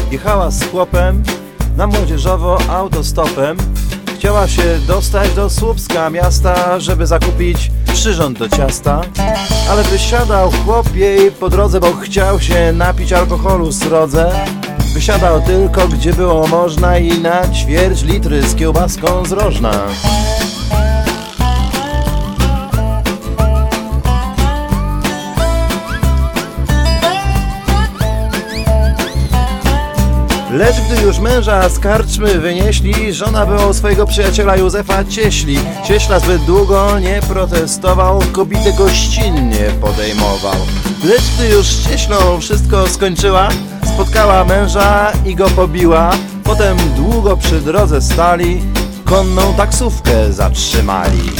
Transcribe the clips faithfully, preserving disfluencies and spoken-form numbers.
Jechała z chłopem na młodzieżowo autostopem. Chciała się dostać do Słupska miasta, żeby zakupić przyrząd do ciasta. Ale wysiadał chłop jej po drodze, bo chciał się napić alkoholu srodze. Wysiadał tylko gdzie było można i na ćwierć litry z kiełbaską z Rożna. Lecz gdy już męża z karczmy wynieśli, żona była u swojego przyjaciela Józefa Cieśli. Cieśla zbyt długo nie protestował, kobietę gościnnie podejmował. Lecz gdy już z Cieślą wszystko skończyła, spotkała męża i go pobiła. Potem długo przy drodze stali, konną taksówkę zatrzymali.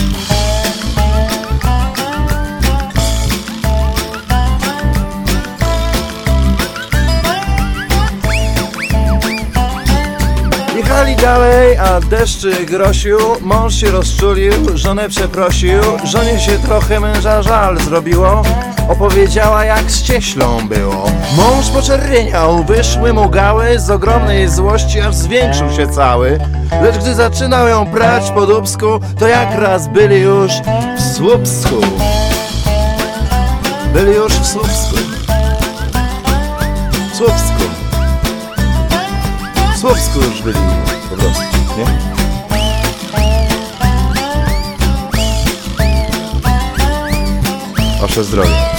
Jechali dalej, a deszczy grosił. Mąż się rozczulił, żonę przeprosił. Żonie się trochę męża żal zrobiło. Opowiedziała jak z Cieślą było. Mąż poczerwieniał, wyszły mu gały. Z ogromnej złości aż zwiększył się cały. Lecz gdy zaczynał ją prać po dubsku, to jak raz byli już w Słupsku. Byli już w Słupsku. W Słupsku. W Słupsku już byli po prostu, nie? Wasze zdrowie.